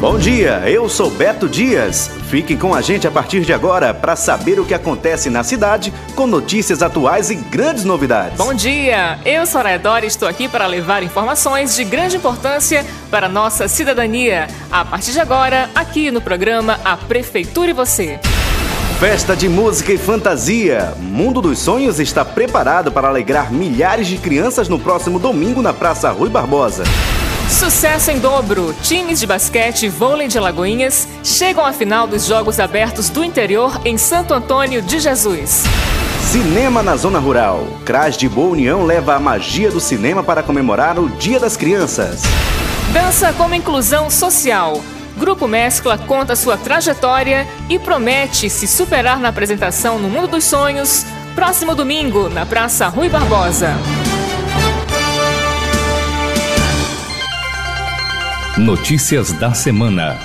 Bom dia, eu sou Beto Dias. Fiquem com a gente a partir de agora para saber o que acontece na cidade com notícias atuais e grandes novidades. Bom dia, eu sou Soraya Dora e estou aqui para levar informações de grande importância para a nossa cidadania. A partir de agora, aqui no programa A Prefeitura e Você. Festa de música e fantasia. Mundo dos Sonhos está preparado para alegrar milhares de crianças no próximo domingo na Praça Rui Barbosa. Sucesso em dobro. Times de basquete e vôlei de Alagoinhas chegam à final dos Jogos Abertos do Interior em Santo Antônio de Jesus. Cinema na Zona Rural. CRAS de Boa União leva a magia do cinema para comemorar o Dia das Crianças. Dança como inclusão social. Grupo Mescla conta sua trajetória e promete se superar na apresentação no Mundo dos Sonhos, próximo domingo, na Praça Rui Barbosa. Notícias da semana.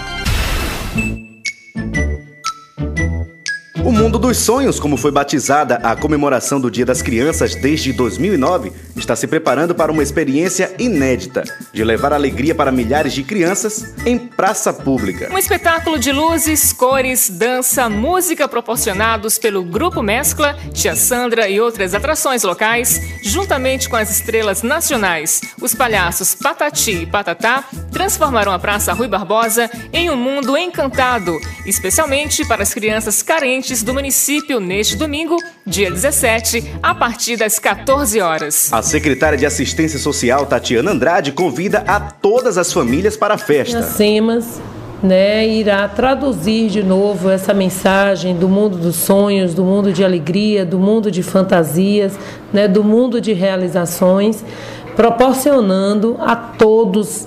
O Mundo dos Sonhos, como foi batizada a comemoração do Dia das Crianças desde 2009, está se preparando para uma experiência inédita de levar alegria para milhares de crianças em praça pública. Um espetáculo de luzes, cores, dança, música proporcionados pelo Grupo Mescla, Tia Sandra e outras atrações locais, juntamente com as estrelas nacionais, os palhaços Patati e Patatá, transformarão a Praça Rui Barbosa em um mundo encantado, especialmente para as crianças carentes do município neste domingo, dia 17, a partir das 14 horas. A secretária de Assistência Social, Tatiana Andrade, convida a todas as famílias para a festa. A SEMAS, irá traduzir de novo essa mensagem do mundo dos sonhos, do mundo de alegria, do mundo de fantasias, do mundo de realizações, proporcionando a todos,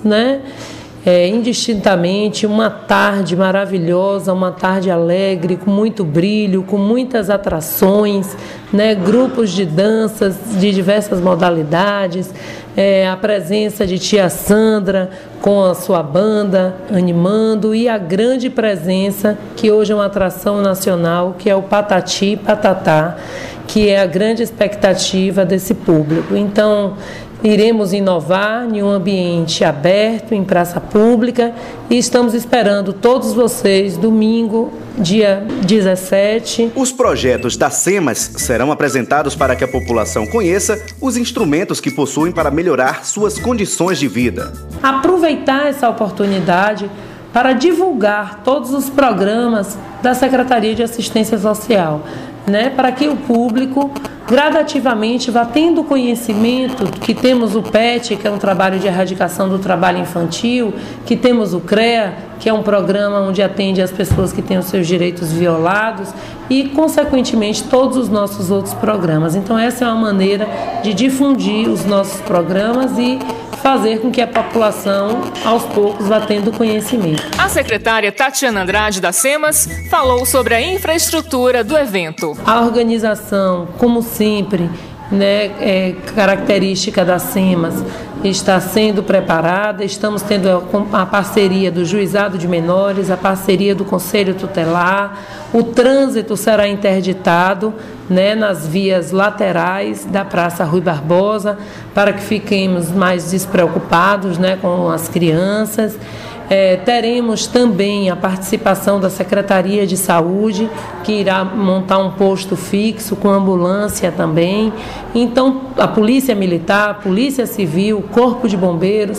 indistintamente, uma tarde maravilhosa, uma tarde alegre, com muito brilho, com muitas atrações, grupos de danças de diversas modalidades, a presença de Tia Sandra com a sua banda animando e a grande presença, que hoje é uma atração nacional, que é o Patati e Patatá, que é a grande expectativa desse público. Então, iremos inovar em um ambiente aberto, em praça pública, e estamos esperando todos vocês domingo, dia 17. Os projetos da SEMAS serão apresentados para que a população conheça os instrumentos que possuem para melhorar suas condições de vida. Aproveitar essa oportunidade para divulgar todos os programas da Secretaria de Assistência Social, para que o público gradativamente vá tendo conhecimento que temos o PET, que é um trabalho de erradicação do trabalho infantil, que temos o CREA, que é um programa onde atende as pessoas que têm os seus direitos violados e, consequentemente, todos os nossos outros programas. Então, essa é uma maneira de difundir os nossos programas e fazer com que a população, aos poucos, vá tendo conhecimento. A secretária Tatiana Andrade da SEMAS falou sobre a infraestrutura do evento. A organização, como sempre, característica da SEMAS, está sendo preparada. Estamos tendo a parceria do Juizado de Menores, a parceria do Conselho Tutelar. O trânsito será interditado nas vias laterais da Praça Rui Barbosa, para que fiquemos mais despreocupados com as crianças. Teremos também a participação da Secretaria de Saúde, que irá montar um posto fixo com ambulância também. Então, a Polícia Militar, a Polícia Civil, o Corpo de Bombeiros.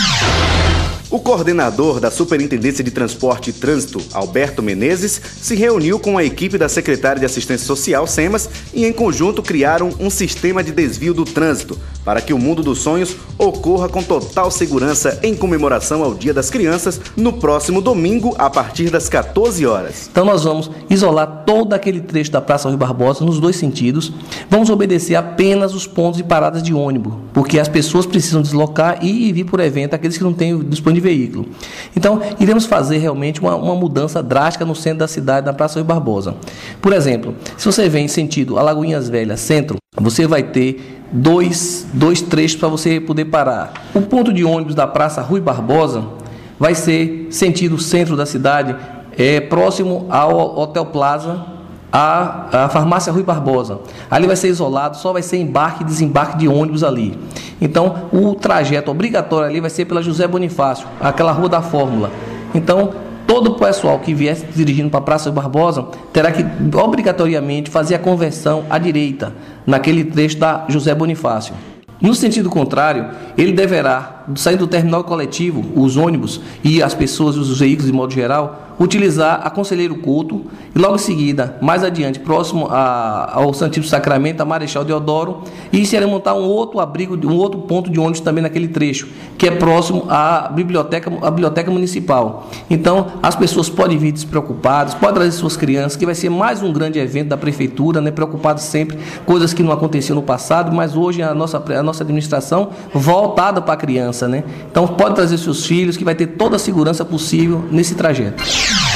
O coordenador da Superintendência de Transporte e Trânsito, Alberto Menezes, se reuniu com a equipe da Secretaria de Assistência Social, SEMAS, e em conjunto criaram um sistema de desvio do trânsito para que o Mundo dos Sonhos ocorra com total segurança em comemoração ao Dia das Crianças no próximo domingo, a partir das 14 horas. Então nós vamos isolar todo aquele trecho da Praça Rui Barbosa nos dois sentidos. Vamos obedecer apenas os pontos de paradas de ônibus, porque as pessoas precisam deslocar e vir por evento, aqueles que não têm disponível de veículo. Então, iremos fazer realmente uma mudança drástica no centro da cidade, na Praça Rui Barbosa. Por exemplo, se você vem em sentido Alagoinhas Velhas, centro, você vai ter dois trechos para você poder parar. O ponto de ônibus da Praça Rui Barbosa vai ser sentido centro da cidade, próximo ao Hotel Plaza, a farmácia Rui Barbosa. Ali vai ser isolado, só vai ser embarque e desembarque de ônibus ali. Então, o trajeto obrigatório ali vai ser pela José Bonifácio, aquela Rua da Fórmula. Então, todo o pessoal que viesse dirigindo para a Praça Rui Barbosa terá que, obrigatoriamente, fazer a conversão à direita, naquele trecho da José Bonifácio. No sentido contrário, ele deverá, saindo do terminal coletivo, os ônibus e as pessoas, os veículos de modo geral, utilizar a Conselheiro Couto e logo em seguida, mais adiante, próximo ao Santíssimo Sacramento, a Marechal Deodoro, e se ele montar um outro abrigo, um outro ponto de ônibus também naquele trecho, que é próximo à biblioteca municipal. Então, as pessoas podem vir despreocupadas, podem trazer suas crianças, que vai ser mais um grande evento da prefeitura, né, preocupado sempre, coisas que não aconteciam no passado, mas hoje a nossa administração voltada para a criança, né? Então, pode trazer seus filhos, que vai ter toda a segurança possível nesse trajeto.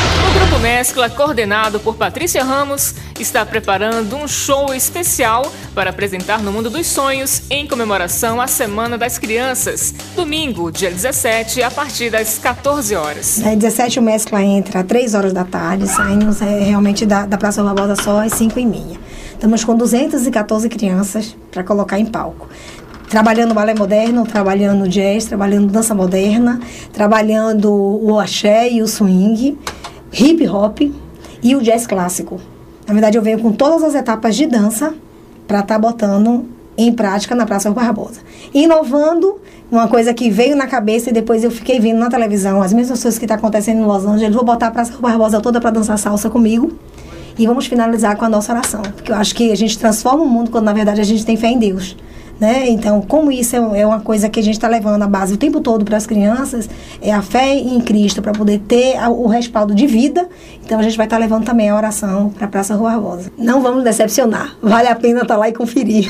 O Grupo Mescla, coordenado por Patrícia Ramos, está preparando um show especial para apresentar no Mundo dos Sonhos em comemoração à Semana das Crianças, domingo, dia 17, a partir das 14 horas. Dia 17 o Mescla entra às 3 horas da tarde, saímos realmente da Praça Rui Barbosa só às 5h30. Estamos com 214 crianças para colocar em palco. Trabalhando balé moderno, trabalhando jazz, trabalhando dança moderna, trabalhando o axé e o swing, hip hop e o jazz clássico. Na verdade, eu venho com todas as etapas de dança para estar botando em prática na Praça Rui Barbosa. Inovando, uma coisa que veio na cabeça e depois eu fiquei vendo na televisão, as mesmas coisas que estão acontecendo em Los Angeles, vou botar a Praça Rui Barbosa toda para dançar salsa comigo e vamos finalizar com a nossa oração. Porque eu acho que a gente transforma o mundo quando, na verdade, a gente tem fé em Deus. Né? Então, como isso é uma coisa que a gente está levando a base o tempo todo para as crianças, é a fé em Cristo para poder ter o respaldo de vida. Então, a gente vai estar levando também a oração para a Praça Rui Barbosa. Não vamos decepcionar, vale a pena estar lá e conferir.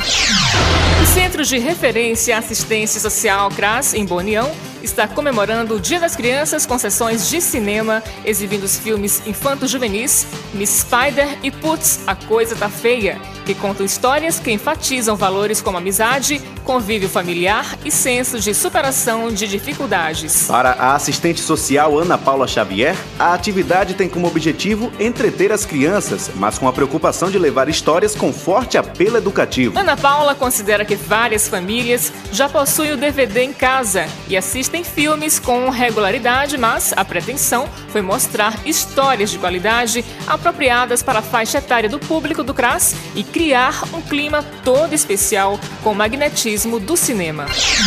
O Centro de Referência à Assistência Social CRAS, em Boa União, está comemorando o Dia das Crianças com sessões de cinema, exibindo os filmes infanto-juvenis Miss Spider e Putz, A Coisa Tá Feia, que contam histórias que enfatizam valores como amizade, convívio familiar e senso de superação de dificuldades. Para a assistente social Ana Paula Xavier, a atividade tem como objetivo entreter as crianças, mas com a preocupação de levar histórias com forte apelo educativo. Ana Paula considera que várias famílias já possuem o DVD em casa e assistem filmes com regularidade, mas a pretensão foi mostrar histórias de qualidade apropriadas para a faixa etária do público do CRAS e criar um clima todo especial com o magnetismo do cinema.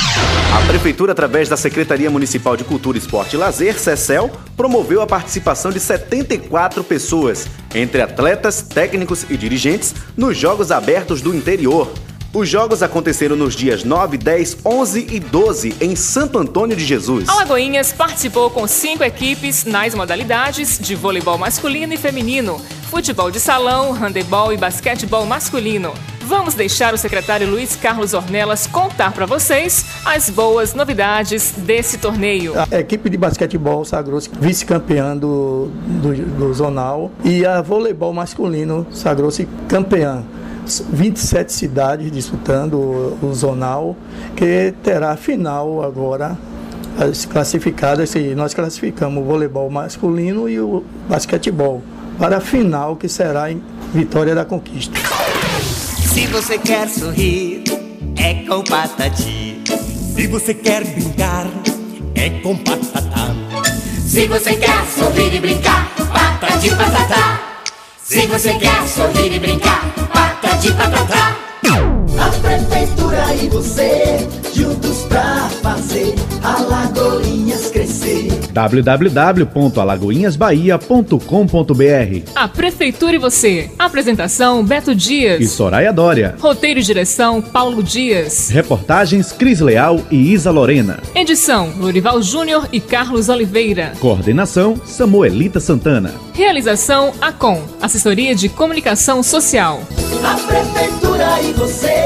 A Prefeitura, através da Secretaria Municipal de Cultura, Esporte e Lazer, SECEL, promoveu a participação de 74 pessoas, entre atletas, técnicos e dirigentes, nos Jogos Abertos do Interior. Os jogos aconteceram nos dias 9, 10, 11 e 12 em Santo Antônio de Jesus. Alagoinhas participou com 5 equipes nas modalidades de voleibol masculino e feminino, futebol de salão, handebol e basquetebol masculino. Vamos deixar o secretário Luiz Carlos Ornelas contar para vocês as boas novidades desse torneio. A equipe de basquetebol sagrou-se vice-campeã do zonal e a voleibol masculino sagrou-se campeã. 27 cidades disputando o zonal, que terá a final agora, as classificadas, e nós classificamos o voleibol masculino e o basquetebol para a final, que será em Vitória da Conquista. Se você quer sorrir, é com Patati. Se você quer brincar, é com Patatá. Se você quer sorrir e brincar, Patati Patatá. Se você quer sorrir e brincar, Patati Patatá. A Prefeitura e você, juntos pra fazer Alagoinhas crescer. www.alagoinhasbahia.com.br. A Prefeitura e você. Apresentação Beto Dias e Soraya Dória. Roteiro e direção Paulo Dias. Reportagens Cris Leal e Isa Lorena. Edição Lorival Júnior e Carlos Oliveira. Coordenação Samuelita Santana. Realização ACOM, Assessoria de Comunicação Social. A Prefeitura e você,